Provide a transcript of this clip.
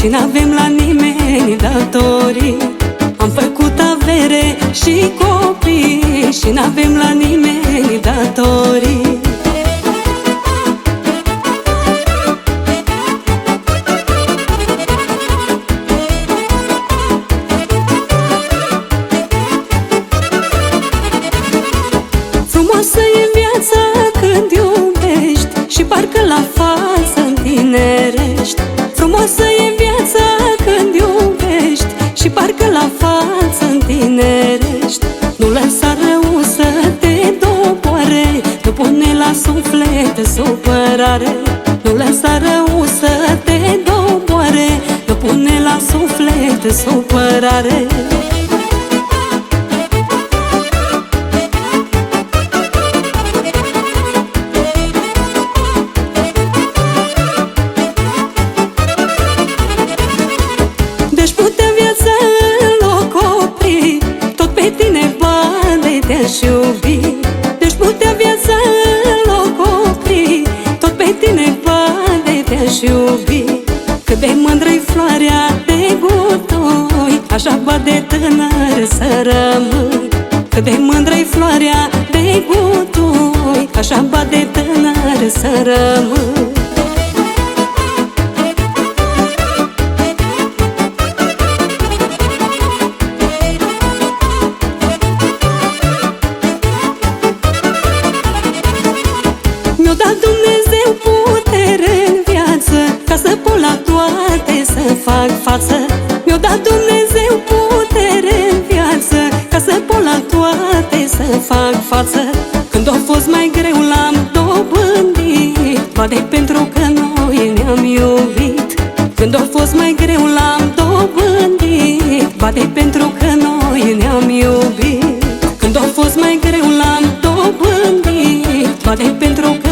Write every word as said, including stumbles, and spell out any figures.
și n-avem la nimeni datorii. Am făcut avere și copii și n-avem la nimeni datorii. Frumoasă e viața când iubești și parcă la față întinerești. Frumoasă e viața când iubești și parcă la față întinerești. Nu lăsa rău să te doboare, nu pune la suflet supărare. Nu lăsa rău să te doboare, nu pune la suflet supărare. Deci putea viața în loc opri, tot pe tine bani te-aș iubi. Deci putea viața în loc opri, tot pe tine bani te-aș iubi. Cât de mândră-i floarea de gutoi, așa ba de tânăr să rămâi. Cât de mândră-i floarea de gutoi, așa ba de tânăr să rămâi. Mi-a dat Dumnezeu putere în viață, ca să pot la toate să fac față. Mi-a dat Dumnezeu putere în viață, ca să pot la toate să fac față. Când a fost mai greu l-am dobândit, poate pentru că noi ne-am iubit. Când a fost mai greu l-am dobândit, poate pentru că noi ne-am iubit. Când a fost mai greu l-am dobândit, poate pentru că